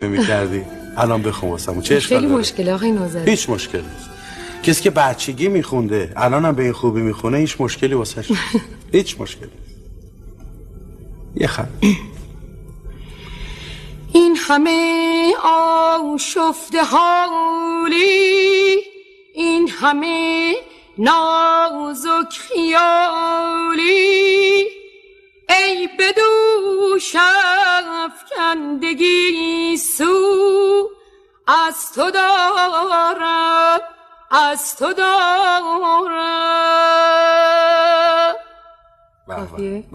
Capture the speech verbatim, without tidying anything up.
می‌کردی الان بخون واسمون چه اشکالی خیلی مشکله آقای نوذری. هیچ مشکلی نیست. کسی که بچگی میخونده الان هم به این خوبی میخونه هیچ مشکلی واسش هیچ مشکلی نیست. یه خط این همه آشفته حالی، این همه نازک خیالی، ای بدوش افکندگی سو از تو دارم، از تو دارم.